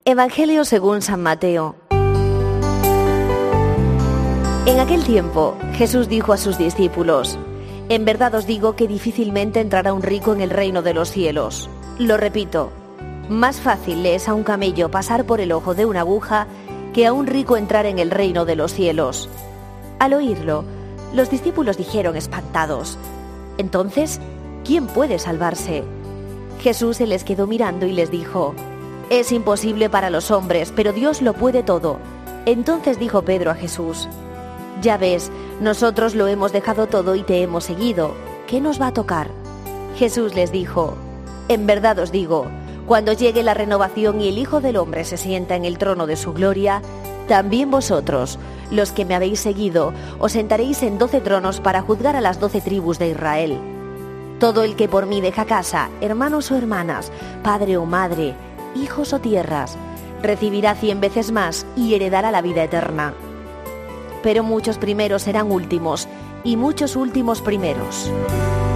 Evangelio según San Mateo. En aquel tiempo, Jesús dijo a sus discípulos: En verdad os digo que difícilmente entrará un rico en el reino de los cielos. Lo repito, más fácil le es a un camello pasar por el ojo de una aguja que a un rico entrar en el reino de los cielos. Al oírlo, los discípulos dijeron espantados: Entonces, ¿quién puede salvarse? Jesús se les quedó mirando y les dijo: Es imposible para los hombres, pero Dios lo puede todo. Entonces dijo Pedro a Jesús: Ya ves, nosotros lo hemos dejado todo y te hemos seguido. ¿Qué nos va a tocar? Jesús les dijo: En verdad os digo, cuando llegue la renovación y el Hijo del Hombre se sienta en el trono de su gloria, también vosotros, los que me habéis seguido, os sentaréis en 12 tronos para juzgar a las 12 tribus de Israel. Todo el que por mí deja casa, hermanos o hermanas, padre o madre, hijos o tierras, recibirá 100 veces más y heredará la vida eterna. Pero muchos primeros serán últimos y muchos últimos primeros.